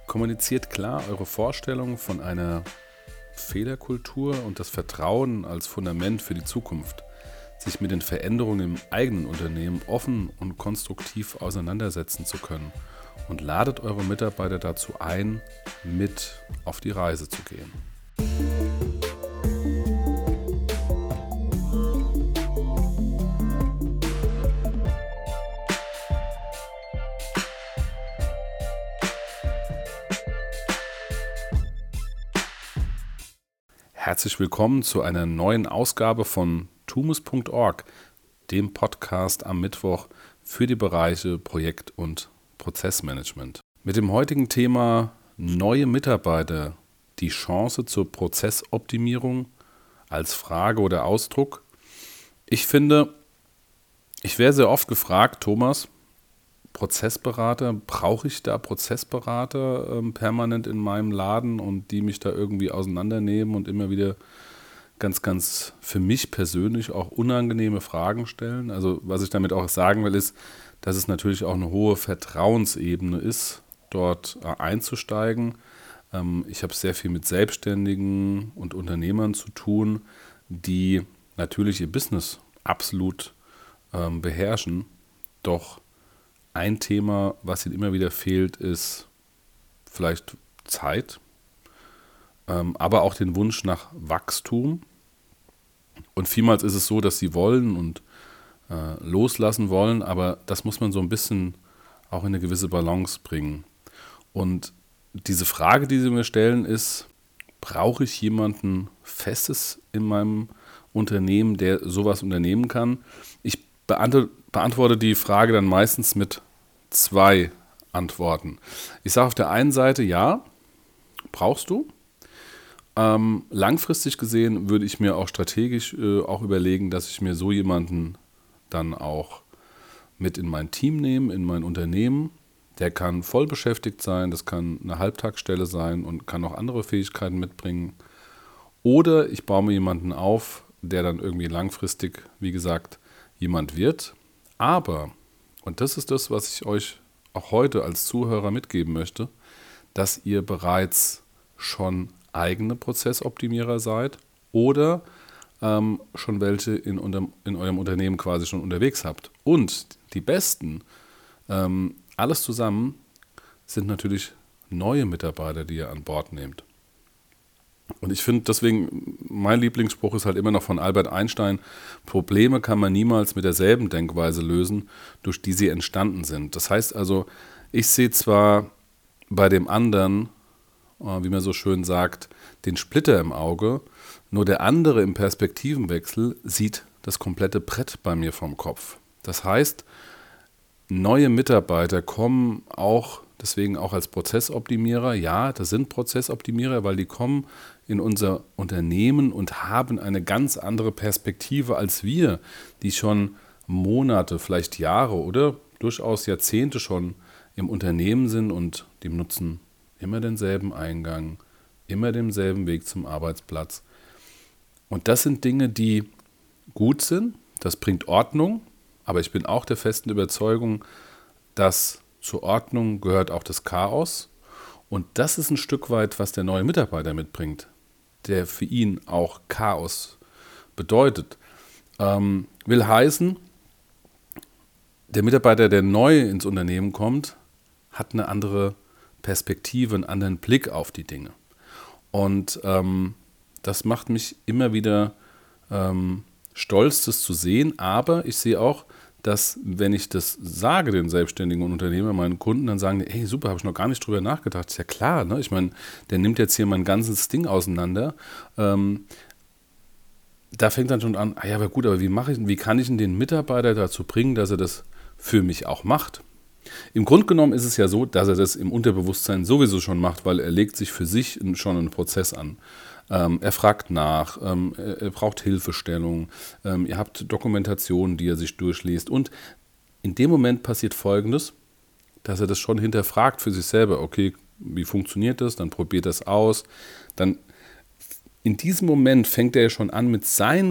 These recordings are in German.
Kommuniziert klar eure Vorstellung von einer Fehlerkultur und das Vertrauen als Fundament für die Zukunft, sich mit den Veränderungen im eigenen Unternehmen offen und konstruktiv auseinandersetzen zu können und ladet eure Mitarbeiter dazu ein, mit auf die Reise zu gehen. Herzlich willkommen zu einer neuen Ausgabe von tumus.org, dem Podcast am Mittwoch für die Bereiche Projekt- und Prozessmanagement. Mit dem heutigen Thema neue Mitarbeiter, die Chance zur Prozessoptimierung als Frage oder Ausdruck. Ich finde, ich werde sehr oft gefragt, Thomas, Prozessberater, brauche ich da Prozessberater permanent in meinem Laden und die mich da irgendwie auseinandernehmen und immer wieder ganz für mich persönlich auch unangenehme Fragen stellen? Also was ich damit auch sagen will, ist, dass es natürlich auch eine hohe Vertrauensebene ist, dort einzusteigen. Ich habe sehr viel mit Selbstständigen und Unternehmern zu tun, die natürlich ihr Business absolut beherrschen, doch ein Thema, was ihnen immer wieder fehlt, ist vielleicht Zeit, aber auch den Wunsch nach Wachstum. Und vielmals ist es so, dass sie wollen und loslassen wollen, aber das muss man so ein bisschen auch in eine gewisse Balance bringen. Und diese Frage, die sie mir stellen, ist, brauche ich jemanden Festes in meinem Unternehmen, der sowas unternehmen kann? Ich beantworte die Frage dann meistens mit 2 Antworten. Ich sage auf der einen Seite, ja, brauchst du. Langfristig gesehen würde ich mir auch strategisch auch überlegen, dass ich mir so jemanden dann auch mit in mein Team nehme, in mein Unternehmen. Der kann voll beschäftigt sein, das kann eine Halbtagsstelle sein und kann auch andere Fähigkeiten mitbringen. Oder ich baue mir jemanden auf, der dann irgendwie langfristig, wie gesagt, jemand wird. Aber, und das ist das, was ich euch auch heute als Zuhörer mitgeben möchte, dass ihr bereits schon eigene Prozessoptimierer seid oder schon welche in eurem Unternehmen quasi schon unterwegs habt. Und die besten, alles zusammen, sind natürlich neue Mitarbeiter, die ihr an Bord nehmt. Und ich finde deswegen, mein Lieblingsspruch ist halt immer noch von Albert Einstein: Probleme kann man niemals mit derselben Denkweise lösen, durch die sie entstanden sind. Das heißt also, ich sehe zwar bei dem anderen, wie man so schön sagt, den Splitter im Auge, nur der andere im Perspektivenwechsel sieht das komplette Brett bei mir vom Kopf. Das heißt, neue Mitarbeiter kommen auch deswegen auch als Prozessoptimierer. Ja, das sind Prozessoptimierer, weil die kommen in unser Unternehmen und haben eine ganz andere Perspektive als wir, die schon Monate, vielleicht Jahre oder durchaus Jahrzehnte schon im Unternehmen sind und die nutzen immer denselben Eingang, immer denselben Weg zum Arbeitsplatz. Und das sind Dinge, die gut sind, das bringt Ordnung, aber ich bin auch der festen Überzeugung, dass zur Ordnung gehört auch das Chaos. Und das ist ein Stück weit, was der neue Mitarbeiter mitbringt, der für ihn auch Chaos bedeutet. Will heißen, der Mitarbeiter, der neu ins Unternehmen kommt, hat eine andere Perspektive, einen anderen Blick auf die Dinge. Und das macht mich immer wieder stolz, das zu sehen. Aber ich sehe auch, dass, wenn ich das sage, den Selbstständigen und Unternehmern, meinen Kunden, dann sagen die, hey, super, habe ich noch gar nicht drüber nachgedacht. Ist ja klar, ne? Ich meine, der nimmt jetzt hier mein ganzes Ding auseinander. Da fängt dann schon an, ja, aber gut, aber wie kann ich denn den Mitarbeiter dazu bringen, dass er das für mich auch macht? Im Grunde genommen ist es ja so, dass er das im Unterbewusstsein sowieso schon macht, weil er legt sich für sich schon einen Prozess an. Er fragt nach, er braucht Hilfestellung, ihr habt Dokumentationen, die er sich durchliest. Und in dem Moment passiert Folgendes, dass er das schon hinterfragt für sich selber. Okay, wie funktioniert das? Dann probiert das aus. Dann in diesem Moment fängt er schon an, mit seinen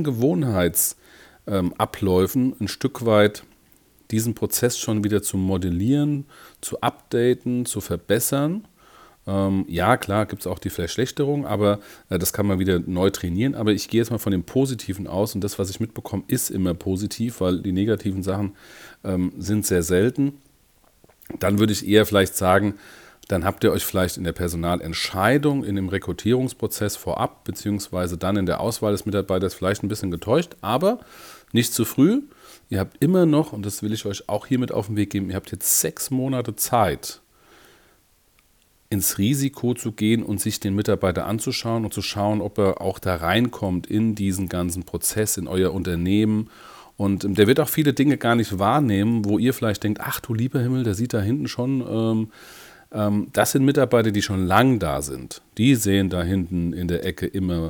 Gewohnheitsabläufen ein Stück weit diesen Prozess schon wieder zu modellieren, zu updaten, zu verbessern. Ja, klar, gibt es auch die Verschlechterung, aber das kann man wieder neu trainieren. Aber ich gehe jetzt mal von dem Positiven aus und das, was ich mitbekomme, ist immer positiv, weil die negativen Sachen sind sehr selten. Dann würde ich eher vielleicht sagen, dann habt ihr euch vielleicht in der Personalentscheidung, in dem Rekrutierungsprozess vorab, beziehungsweise dann in der Auswahl des Mitarbeiters vielleicht ein bisschen getäuscht, aber nicht zu früh. Ihr habt immer noch, und das will ich euch auch hiermit auf den Weg geben, ihr habt jetzt 6 Monate Zeit, ins Risiko zu gehen und sich den Mitarbeiter anzuschauen und zu schauen, ob er auch da reinkommt in diesen ganzen Prozess, in euer Unternehmen. Und der wird auch viele Dinge gar nicht wahrnehmen, wo ihr vielleicht denkt, ach du lieber Himmel, der sieht da hinten schon. Das sind Mitarbeiter, die schon lang da sind. Die sehen da hinten in der Ecke immer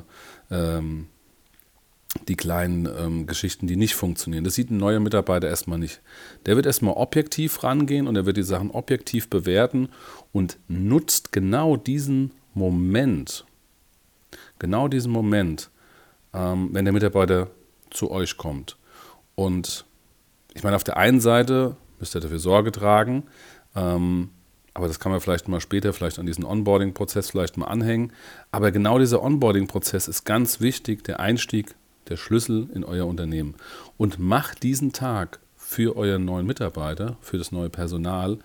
die kleinen Geschichten, die nicht funktionieren. Das sieht ein neuer Mitarbeiter erstmal nicht. Der wird erstmal objektiv rangehen und er wird die Sachen objektiv bewerten und nutzt genau diesen Moment, wenn der Mitarbeiter zu euch kommt. Und ich meine, auf der einen Seite müsst ihr dafür Sorge tragen, aber das kann man vielleicht mal später, vielleicht an diesen Onboarding-Prozess vielleicht mal anhängen. Aber genau dieser Onboarding-Prozess ist ganz wichtig, der Einstieg, der Schlüssel in euer Unternehmen. Und macht diesen Tag für euren neuen Mitarbeiter, für das neue Personal,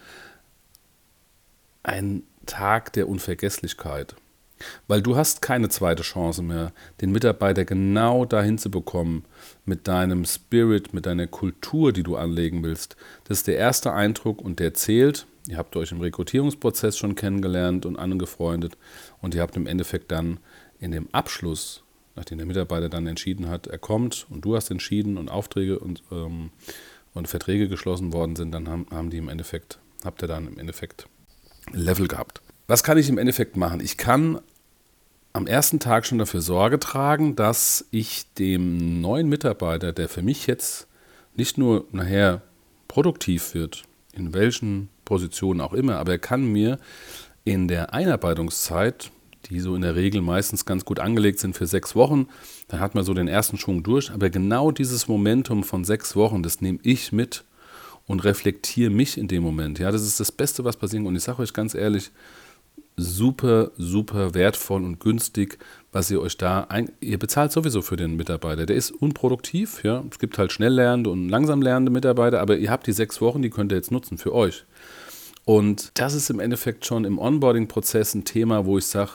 einen Tag der Unvergesslichkeit. Weil du hast keine zweite Chance mehr, den Mitarbeiter genau dahin zu bekommen, mit deinem Spirit, mit deiner Kultur, die du anlegen willst. Das ist der erste Eindruck und der zählt. Ihr habt euch im Rekrutierungsprozess schon kennengelernt und angefreundet und ihr habt im Endeffekt dann in dem Abschluss, nachdem der Mitarbeiter dann entschieden hat, er kommt und du hast entschieden und Aufträge und Verträge geschlossen worden sind, dann habt ihr dann im Endeffekt Level gehabt. Was kann ich im Endeffekt machen? Ich kann am ersten Tag schon dafür Sorge tragen, dass ich dem neuen Mitarbeiter, der für mich jetzt nicht nur nachher produktiv wird, in welchen Positionen auch immer, aber er kann mir in der Einarbeitungszeit, die so in der Regel meistens ganz gut angelegt sind für 6 Wochen, dann hat man so den ersten Schwung durch, aber genau dieses Momentum von 6 Wochen, das nehme ich mit und reflektiere mich in dem Moment. Ja, das ist das Beste, was passieren kann. Und ich sage euch ganz ehrlich, super, super wertvoll und günstig, was ihr euch ihr bezahlt sowieso für den Mitarbeiter. Der ist unproduktiv, ja. Es gibt halt schnell lernende und langsam lernende Mitarbeiter, aber ihr habt die 6 Wochen, die könnt ihr jetzt nutzen für euch. Und das ist im Endeffekt schon im Onboarding-Prozess ein Thema, wo ich sage,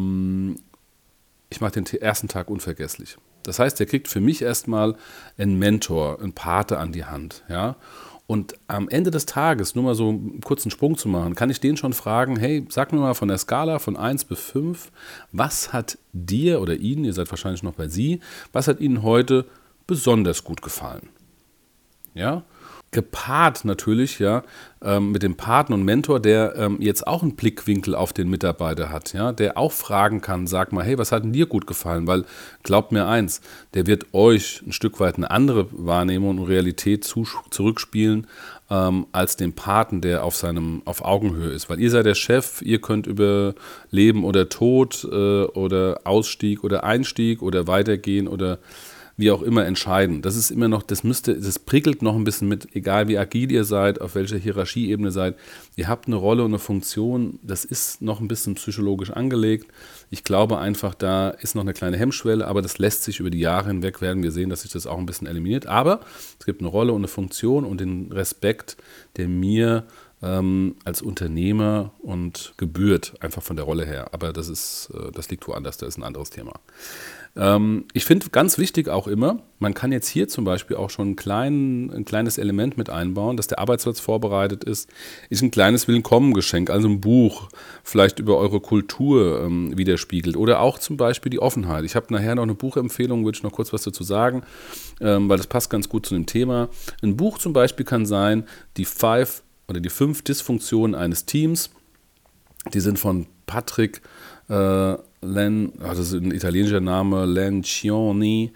ich mache den ersten Tag unvergesslich. Das heißt, der kriegt für mich erstmal einen Mentor, einen Pate an die Hand, ja. Und am Ende des Tages, nur mal so einen kurzen Sprung zu machen, kann ich den schon fragen, hey, sag mir mal von der Skala von 1 bis 5, was hat dir oder Ihnen, ihr seid wahrscheinlich noch bei Sie, was hat Ihnen heute besonders gut gefallen? Ja, gepaart natürlich ja mit dem Paten und Mentor, der jetzt auch einen Blickwinkel auf den Mitarbeiter hat, ja, der auch fragen kann, sag mal, hey, was hat denn dir gut gefallen? Weil glaubt mir eins, der wird euch ein Stück weit eine andere Wahrnehmung und Realität zurückspielen als den Paten, der auf Augenhöhe ist. Weil ihr seid der Chef, ihr könnt über Leben oder Tod oder Ausstieg oder Einstieg oder Weitergehen oder wie auch immer entscheiden. Das ist immer noch, das prickelt noch ein bisschen mit, egal wie agil ihr seid, auf welcher Hierarchieebene seid. Ihr habt eine Rolle und eine Funktion, das ist noch ein bisschen psychologisch angelegt. Ich glaube einfach, da ist noch eine kleine Hemmschwelle, aber das lässt sich über die Jahre hinweg, werden wir sehen, dass sich das auch ein bisschen eliminiert. Aber es gibt eine Rolle und eine Funktion und den Respekt, der mir als Unternehmer und gebührt, einfach von der Rolle her. Aber das liegt woanders, das ist ein anderes Thema. Ich finde ganz wichtig auch immer, man kann jetzt hier zum Beispiel auch schon ein kleines Element mit einbauen, dass der Arbeitsplatz vorbereitet ist ein kleines Willkommengeschenk, also ein Buch, vielleicht über eure Kultur widerspiegelt oder auch zum Beispiel die Offenheit. Ich habe nachher noch eine Buchempfehlung, würde ich noch kurz was dazu sagen, weil das passt ganz gut zu dem Thema. Ein Buch zum Beispiel kann sein, die 5 Dysfunktionen eines Teams, die sind von Patrick das ist ein italienischer Name, Lencioni.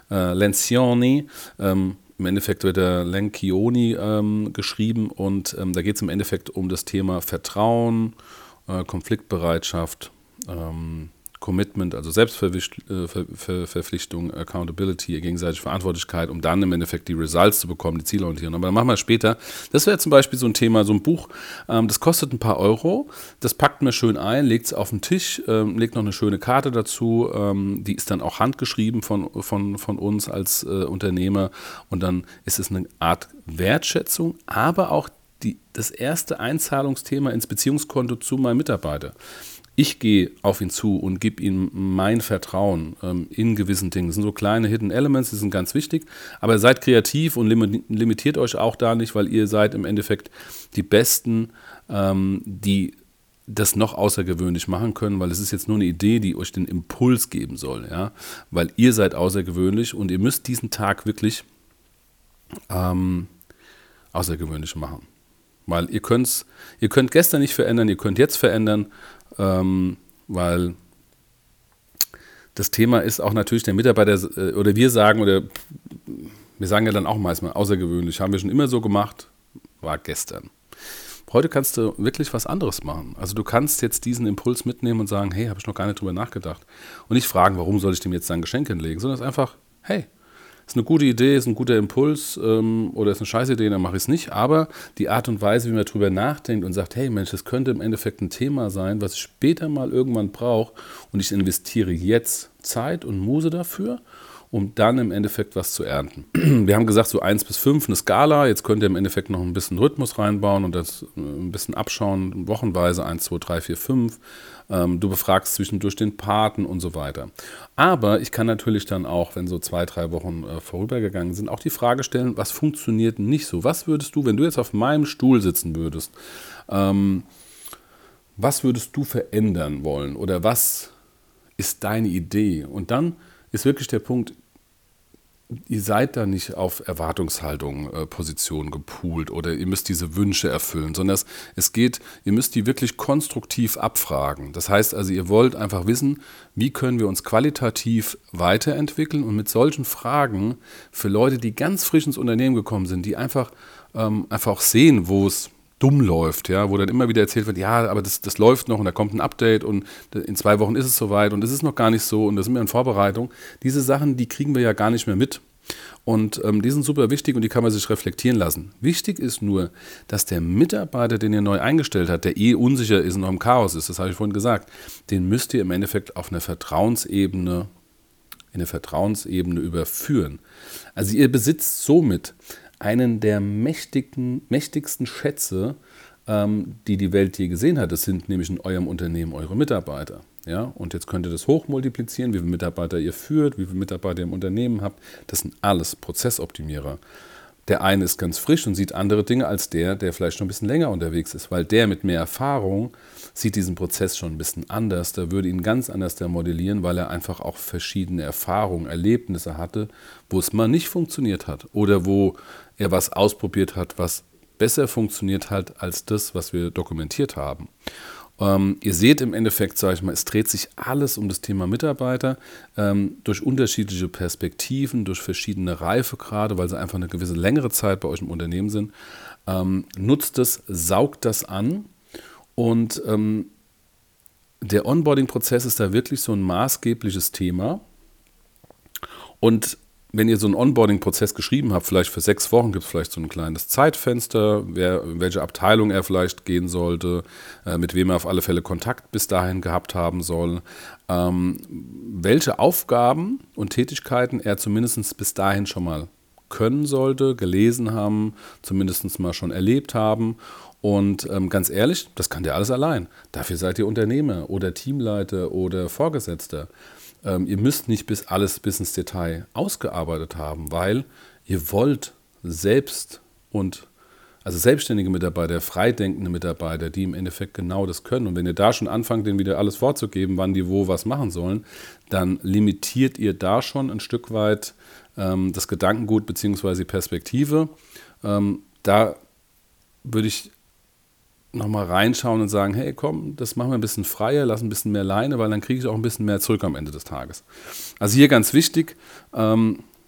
Im Endeffekt wird der Lencioni geschrieben und da geht es im Endeffekt um das Thema Vertrauen, Konfliktbereitschaft, Commitment, also Selbstverpflichtung, Accountability, gegenseitige Verantwortlichkeit, um dann im Endeffekt die Results zu bekommen, die Zielorientierung. Aber dann machen wir später. Das wäre zum Beispiel so ein Thema, so ein Buch, das kostet ein paar Euro, das packt man schön ein, legt es auf den Tisch, legt noch eine schöne Karte dazu, die ist dann auch handgeschrieben von uns als Unternehmer und dann ist es eine Art Wertschätzung, aber auch das erste Einzahlungsthema ins Beziehungskonto zu meinem Mitarbeiter. Ich gehe auf ihn zu und gebe ihm mein Vertrauen in gewissen Dingen. Das sind so kleine Hidden Elements, die sind ganz wichtig. Aber seid kreativ und limitiert euch auch da nicht, weil ihr seid im Endeffekt die Besten, die das noch außergewöhnlich machen können, weil es ist jetzt nur eine Idee, die euch den Impuls geben soll. Ja? Weil ihr seid außergewöhnlich und ihr müsst diesen Tag wirklich außergewöhnlich machen. Weil ihr könnt gestern nicht verändern, ihr könnt jetzt verändern, weil das Thema ist auch natürlich der Mitarbeiter, oder wir sagen ja dann auch meistens außergewöhnlich, haben wir schon immer so gemacht, war gestern. Heute kannst du wirklich was anderes machen. Also du kannst jetzt diesen Impuls mitnehmen und sagen, hey, habe ich noch gar nicht drüber nachgedacht. Und nicht fragen, warum soll ich dem jetzt ein Geschenk hinlegen, sondern es ist einfach, hey, ist eine gute Idee, ist ein guter Impuls oder ist eine scheiß Idee, dann mache ich es nicht. Aber die Art und Weise, wie man drüber nachdenkt und sagt, hey Mensch, das könnte im Endeffekt ein Thema sein, was ich später mal irgendwann brauche und ich investiere jetzt Zeit und Muße dafür, um dann im Endeffekt was zu ernten. Wir haben gesagt, so 1 bis 5 eine Skala, jetzt könnt ihr im Endeffekt noch ein bisschen Rhythmus reinbauen und das ein bisschen abschauen, wochenweise 1, 2, 3, 4, 5. Du befragst zwischendurch den Paten und so weiter. Aber ich kann natürlich dann auch, wenn so 2, 3 Wochen vorübergegangen sind, auch die Frage stellen, was funktioniert nicht so? Was würdest du, wenn du jetzt auf meinem Stuhl sitzen würdest, was würdest du verändern wollen? Oder was ist deine Idee? Und dann ist wirklich der Punkt, ihr seid da nicht auf Erwartungshaltung, Position gepoolt oder ihr müsst diese Wünsche erfüllen, sondern es geht, ihr müsst die wirklich konstruktiv abfragen. Das heißt also, ihr wollt einfach wissen, wie können wir uns qualitativ weiterentwickeln und mit solchen Fragen für Leute, die ganz frisch ins Unternehmen gekommen sind, die einfach auch sehen, wo es dumm läuft, ja, wo dann immer wieder erzählt wird, ja, aber das läuft noch und da kommt ein Update und in 2 Wochen ist es soweit und es ist noch gar nicht so und da sind wir in Vorbereitung. Diese Sachen, die kriegen wir ja gar nicht mehr mit und die sind super wichtig und die kann man sich reflektieren lassen. Wichtig ist nur, dass der Mitarbeiter, den ihr neu eingestellt habt, der unsicher ist und noch im Chaos ist, das habe ich vorhin gesagt, den müsst ihr im Endeffekt auf einer Vertrauensebene überführen. Also ihr besitzt somit einen der mächtigsten Schätze, die die Welt je gesehen hat. Das sind nämlich in eurem Unternehmen eure Mitarbeiter. Ja? Und jetzt könnt ihr das hochmultiplizieren, wie viele Mitarbeiter ihr führt, wie viele Mitarbeiter ihr im Unternehmen habt. Das sind alles Prozessoptimierer. Der eine ist ganz frisch und sieht andere Dinge als der vielleicht schon ein bisschen länger unterwegs ist, weil der mit mehr Erfahrung sieht diesen Prozess schon ein bisschen anders. Der würde ihn ganz anders modellieren, weil er einfach auch verschiedene Erfahrungen, Erlebnisse hatte, wo es mal nicht funktioniert hat oder wo er was ausprobiert hat, was besser funktioniert hat als das, was wir dokumentiert haben. Ihr seht im Endeffekt, sage ich mal, es dreht sich alles um das Thema Mitarbeiter durch unterschiedliche Perspektiven, durch verschiedene Reifegrade, weil sie einfach eine gewisse längere Zeit bei euch im Unternehmen sind. Nutzt es, saugt das an und der Onboarding-Prozess ist da wirklich so ein maßgebliches Thema. Und wenn ihr so einen Onboarding-Prozess geschrieben habt, vielleicht für 6 Wochen, gibt es vielleicht so ein kleines Zeitfenster, in welche Abteilung er vielleicht gehen sollte, mit wem er auf alle Fälle Kontakt bis dahin gehabt haben soll, welche Aufgaben und Tätigkeiten er zumindest bis dahin schon mal können sollte, gelesen haben, zumindest mal schon erlebt haben. Und ganz ehrlich, das kann der alles allein. Dafür seid ihr Unternehmer oder Teamleiter oder Vorgesetzter. Ihr müsst nicht alles bis ins Detail ausgearbeitet haben, weil ihr wollt selbstständige Mitarbeiter, freidenkende Mitarbeiter, die im Endeffekt genau das können. Und wenn ihr da schon anfangt, denen wieder alles vorzugeben, wann die wo was machen sollen, dann limitiert ihr da schon ein Stück weit das Gedankengut bzw. die Perspektive. Da würde ich nochmal reinschauen und sagen, hey komm, das machen wir ein bisschen freier, lass ein bisschen mehr Leine, weil dann kriege ich auch ein bisschen mehr zurück am Ende des Tages. Also hier ganz wichtig,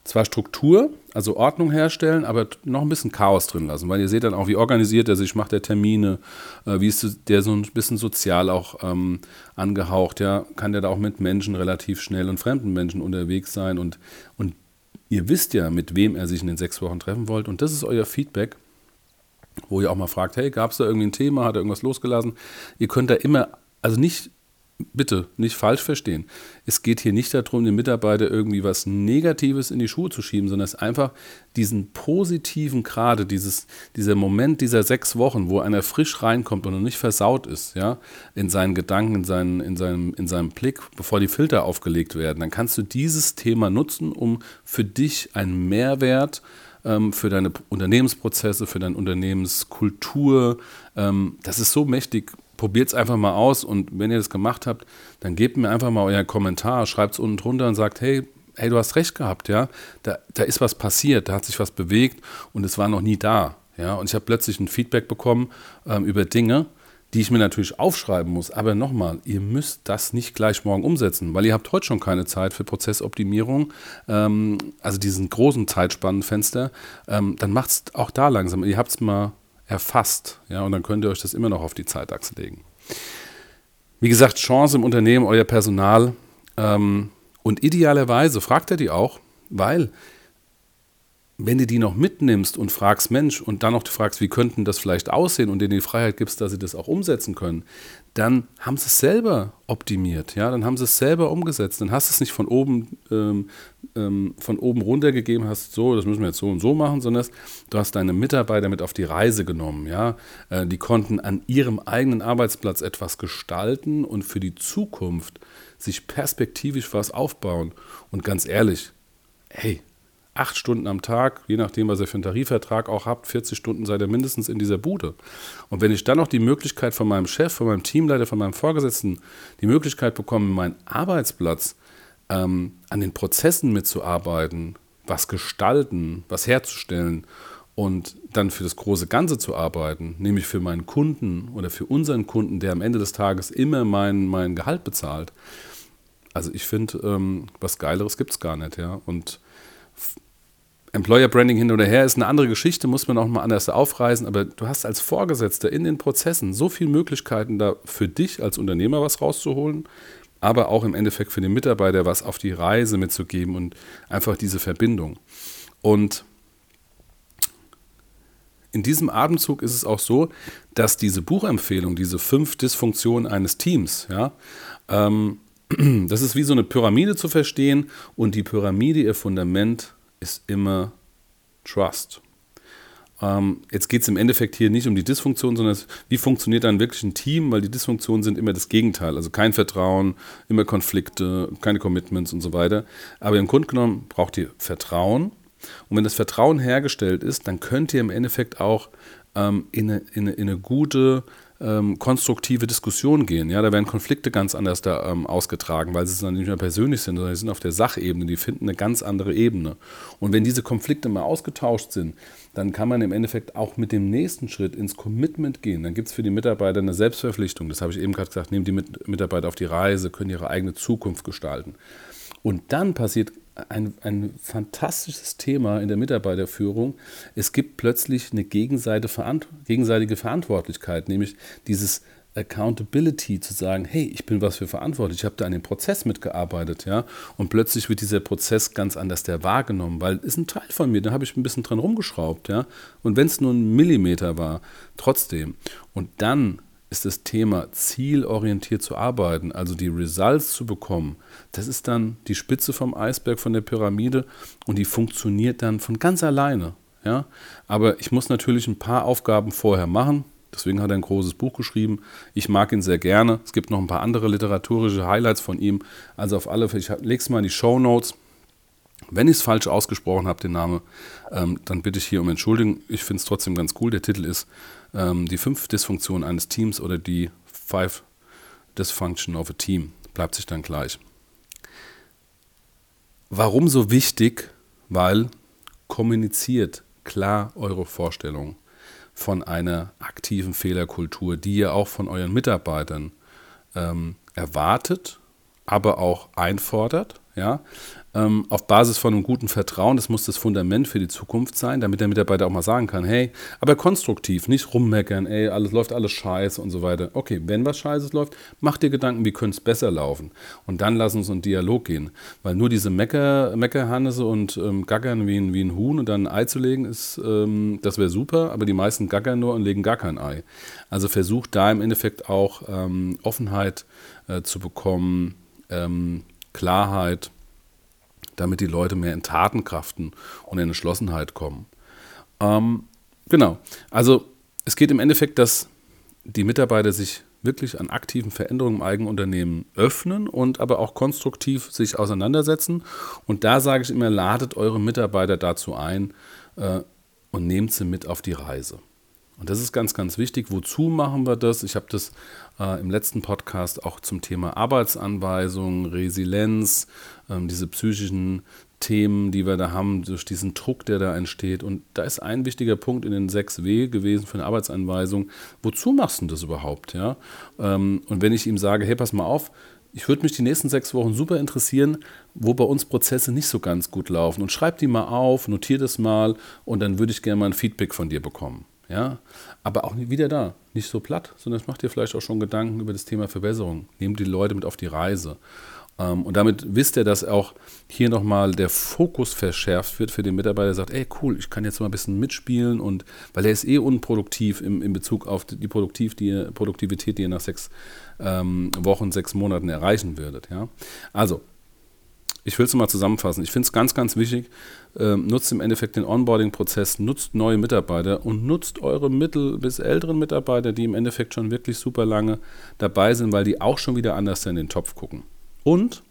zwar Struktur, also Ordnung herstellen, aber noch ein bisschen Chaos drin lassen, weil ihr seht dann auch, wie organisiert er sich, macht er Termine, wie ist der so ein bisschen sozial auch angehaucht, ja, kann der da auch mit Menschen relativ schnell und fremden Menschen unterwegs sein und ihr wisst ja, mit wem er sich in den 6 Wochen treffen wollt und das ist euer Feedback, wo ihr auch mal fragt, hey, gab es da irgendwie ein Thema, hat er irgendwas losgelassen? Ihr könnt da immer, also nicht, bitte, nicht falsch verstehen. Es geht hier nicht darum, dem Mitarbeiter irgendwie was Negatives in die Schuhe zu schieben, sondern es ist einfach diesen positiven gerade, dieser Moment dieser 6 Wochen, wo einer frisch reinkommt und noch nicht versaut ist, ja, in seinen Gedanken, in seinem Blick, bevor die Filter aufgelegt werden, dann kannst du dieses Thema nutzen, um für dich einen Mehrwert für deine Unternehmensprozesse, für deine Unternehmenskultur. Das ist so mächtig. Probiert es einfach mal aus und wenn ihr das gemacht habt, dann gebt mir einfach mal euren Kommentar, schreibt es unten drunter und sagt, hey, du hast recht gehabt, ja, da ist was passiert, da hat sich was bewegt und es war noch nie da, ja, und ich habe plötzlich ein Feedback bekommen über Dinge, die ich mir natürlich aufschreiben muss, aber nochmal, ihr müsst das nicht gleich morgen umsetzen, weil ihr habt heute schon keine Zeit für Prozessoptimierung, also diesen großen Zeitspannenfenster, dann macht es auch da langsam, ihr habt es mal erfasst, ja, und dann könnt ihr euch das immer noch auf die Zeitachse legen. Wie gesagt, Chance im Unternehmen, euer Personal und idealerweise fragt er die auch, weil wenn du die noch mitnimmst und fragst, Mensch, und dann noch fragst, wie könnten das vielleicht aussehen und denen die Freiheit gibst, dass sie das auch umsetzen können, dann haben sie es selber optimiert, ja, dann haben sie es selber umgesetzt, dann hast du es nicht von oben runtergegeben, hast so, das müssen wir jetzt so und so machen, sondern du hast deine Mitarbeiter mit auf die Reise genommen, ja, die konnten an ihrem eigenen Arbeitsplatz etwas gestalten und für die Zukunft sich perspektivisch was aufbauen und ganz ehrlich, hey, 8 Stunden am Tag, je nachdem, was ihr für einen Tarifvertrag auch habt, 40 Stunden seid ihr mindestens in dieser Bude. Und wenn ich dann noch die Möglichkeit von meinem Chef, von meinem Teamleiter, von meinem Vorgesetzten, die Möglichkeit bekomme, meinen Arbeitsplatz an den Prozessen mitzuarbeiten, was gestalten, was herzustellen und dann für das große Ganze zu arbeiten, nämlich für meinen Kunden oder für unseren Kunden, der am Ende des Tages immer mein Gehalt bezahlt. Also ich finde, was Geileres gibt es gar nicht, ja. Und Employer Branding hin oder her ist eine andere Geschichte, muss man auch mal anders aufreißen, aber du hast als Vorgesetzter in den Prozessen so viele Möglichkeiten, da für dich als Unternehmer was rauszuholen, aber auch im Endeffekt für den Mitarbeiter was auf die Reise mitzugeben und einfach diese Verbindung. Und in diesem Atemzug ist es auch so, dass diese Buchempfehlung, diese 5 Dysfunktionen eines Teams, ja, das ist wie so eine Pyramide zu verstehen und die Pyramide, ihr Fundament ist immer Trust. Jetzt geht es im Endeffekt hier nicht um die Dysfunktion, sondern wie funktioniert dann wirklich ein Team, weil die Dysfunktionen sind immer das Gegenteil, also kein Vertrauen, immer Konflikte, keine Commitments und so weiter. Aber im Grunde genommen braucht ihr Vertrauen und wenn das Vertrauen hergestellt ist, dann könnt ihr im Endeffekt auch in eine gute konstruktive Diskussion gehen. Ja, da werden Konflikte ganz anders da ausgetragen, weil sie dann nicht mehr persönlich sind, sondern sie sind auf der Sachebene, die finden eine ganz andere Ebene. Und wenn diese Konflikte mal ausgetauscht sind, dann kann man im Endeffekt auch mit dem nächsten Schritt ins Commitment gehen. Dann gibt es für die Mitarbeiter eine Selbstverpflichtung. Das habe ich eben gerade gesagt, nehmen die Mitarbeiter auf die Reise, können ihre eigene Zukunft gestalten. Und dann passiert ein fantastisches Thema in der Mitarbeiterführung. Es gibt plötzlich eine gegenseitige Verantwortlichkeit, nämlich dieses Accountability zu sagen, hey, ich bin was für verantwortlich, ich habe da an dem Prozess mitgearbeitet, ja, und plötzlich wird dieser Prozess ganz anders wahrgenommen, weil ist ein Teil von mir, da habe ich ein bisschen dran rumgeschraubt, ja, und wenn es nur ein Millimeter war, trotzdem. Und dann ist das Thema zielorientiert zu arbeiten, also die Results zu bekommen, das ist dann die Spitze vom Eisberg von der Pyramide und die funktioniert dann von ganz alleine. Ja? Aber ich muss natürlich ein paar Aufgaben vorher machen, deswegen hat er ein großes Buch geschrieben. Ich mag ihn sehr gerne. Es gibt noch ein paar andere literaturische Highlights von ihm. Also auf alle Fälle, ich lege es mal in die Shownotes. Wenn ich es falsch ausgesprochen habe, den Namen, dann bitte ich hier um Entschuldigung. Ich finde es trotzdem ganz cool. Der Titel ist die 5 Dysfunktionen eines Teams oder die 5 Dysfunction of a Team. Bleibt sich dann gleich. Warum so wichtig? Weil kommuniziert klar eure Vorstellung von einer aktiven Fehlerkultur, die ihr auch von euren Mitarbeitern erwartet, aber auch einfordert. Ja? auf Basis von einem guten Vertrauen. Das muss das Fundament für die Zukunft sein, damit der Mitarbeiter auch mal sagen kann, hey, aber konstruktiv, nicht rummeckern, ey, läuft alles scheiße und so weiter. Okay, wenn was scheiße läuft, mach dir Gedanken, wie könnte es besser laufen? Und dann lass uns in Dialog gehen. Weil nur diese Meckerhannese und gackern wie ein Huhn und dann ein Ei zu legen, das wäre super, aber die meisten gackern nur und legen gar kein Ei. Also versucht da im Endeffekt auch Offenheit zu bekommen, Klarheit, damit die Leute mehr in Tatenkraften und in Entschlossenheit kommen. Genau, also es geht im Endeffekt, dass die Mitarbeiter sich wirklich an aktiven Veränderungen im eigenen Unternehmen öffnen und aber auch konstruktiv sich auseinandersetzen. Und da sage ich immer, ladet eure Mitarbeiter dazu ein und nehmt sie mit auf die Reise. Und das ist ganz, ganz wichtig. Wozu machen wir das? Ich habe das im letzten Podcast auch zum Thema Arbeitsanweisung, Resilienz, diese psychischen Themen, die wir da haben, durch diesen Druck, der da entsteht. Und da ist ein wichtiger Punkt in den 6W gewesen für eine Arbeitsanweisung. Wozu machst du das überhaupt? Ja? Und wenn ich ihm sage, hey, pass mal auf, ich würde mich die nächsten 6 Wochen super interessieren, wo bei uns Prozesse nicht so ganz gut laufen. Und schreib die mal auf, notier das mal und dann würde ich gerne mal ein Feedback von dir bekommen. Ja, aber auch wieder da, nicht so platt, sondern macht dir vielleicht auch schon Gedanken über das Thema Verbesserung. Nehmt die Leute mit auf die Reise. Und damit wisst ihr, dass auch hier nochmal der Fokus verschärft wird für den Mitarbeiter, der sagt, ey cool, ich kann jetzt mal ein bisschen mitspielen und weil er ist unproduktiv in Bezug auf die Produktivität, die ihr nach 6 Wochen, 6 Monaten erreichen würdet. Ja? Also, ich will es mal zusammenfassen. Ich finde es ganz, ganz wichtig, nutzt im Endeffekt den Onboarding-Prozess, nutzt neue Mitarbeiter und nutzt eure mittel- bis älteren Mitarbeiter, die im Endeffekt schon wirklich super lange dabei sind, weil die auch schon wieder anders in den Topf gucken. Und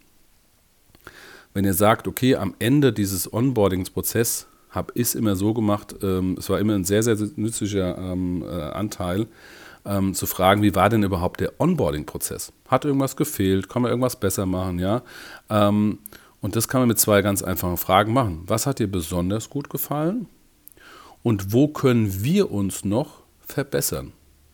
wenn ihr sagt, okay, am Ende dieses Onboarding-Prozess habe ich es immer so gemacht, es war immer ein sehr, sehr nützlicher Anteil, zu fragen, wie war denn überhaupt der Onboarding-Prozess? Hat irgendwas gefehlt? Kann man irgendwas besser machen? Ja? Und das kann man mit 2 ganz einfachen Fragen machen. Was hat dir besonders gut gefallen? Und wo können wir uns noch verbessern?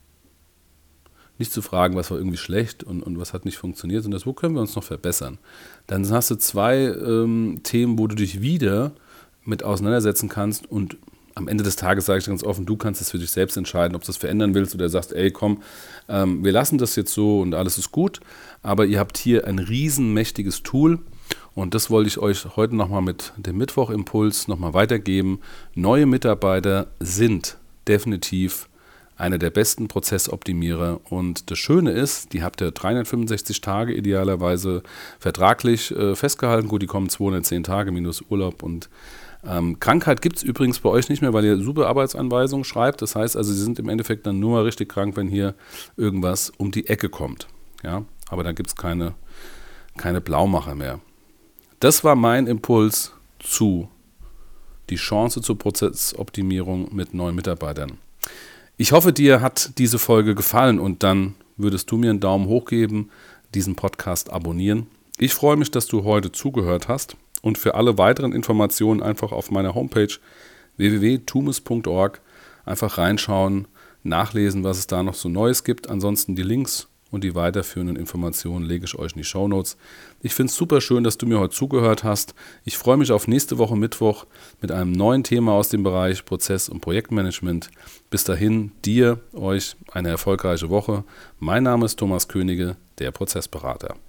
Nicht zu fragen, was war irgendwie schlecht und was hat nicht funktioniert, sondern wo können wir uns noch verbessern? Dann hast du 2 Themen, wo du dich wieder mit auseinandersetzen kannst und am Ende des Tages sage ich ganz offen, du kannst es für dich selbst entscheiden, ob du das verändern willst oder sagst, ey komm, wir lassen das jetzt so und alles ist gut, aber ihr habt hier ein riesenmächtiges Tool und das wollte ich euch heute nochmal mit dem Mittwochimpuls nochmal weitergeben. Neue Mitarbeiter sind definitiv einer der besten Prozessoptimierer und das Schöne ist, die habt ihr 365 Tage idealerweise vertraglich festgehalten, gut, die kommen 210 Tage minus Urlaub und Krankheit gibt es übrigens bei euch nicht mehr, weil ihr super Arbeitsanweisungen schreibt. Das heißt also, sie sind im Endeffekt dann nur mal richtig krank, wenn hier irgendwas um die Ecke kommt. Ja? Aber dann gibt es keine Blaumacher mehr. Das war mein Impuls zu die Chance zur Prozessoptimierung mit neuen Mitarbeitern. Ich hoffe, dir hat diese Folge gefallen und dann würdest du mir einen Daumen hoch geben, diesen Podcast abonnieren. Ich freue mich, dass du heute zugehört hast. Und für alle weiteren Informationen einfach auf meiner Homepage www.tumis.org einfach reinschauen, nachlesen, was es da noch so Neues gibt. Ansonsten die Links und die weiterführenden Informationen lege ich euch in die Shownotes. Ich finde es super schön, dass du mir heute zugehört hast. Ich freue mich auf nächste Woche Mittwoch mit einem neuen Thema aus dem Bereich Prozess- und Projektmanagement. Bis dahin, euch eine erfolgreiche Woche. Mein Name ist Thomas Könige, der Prozessberater.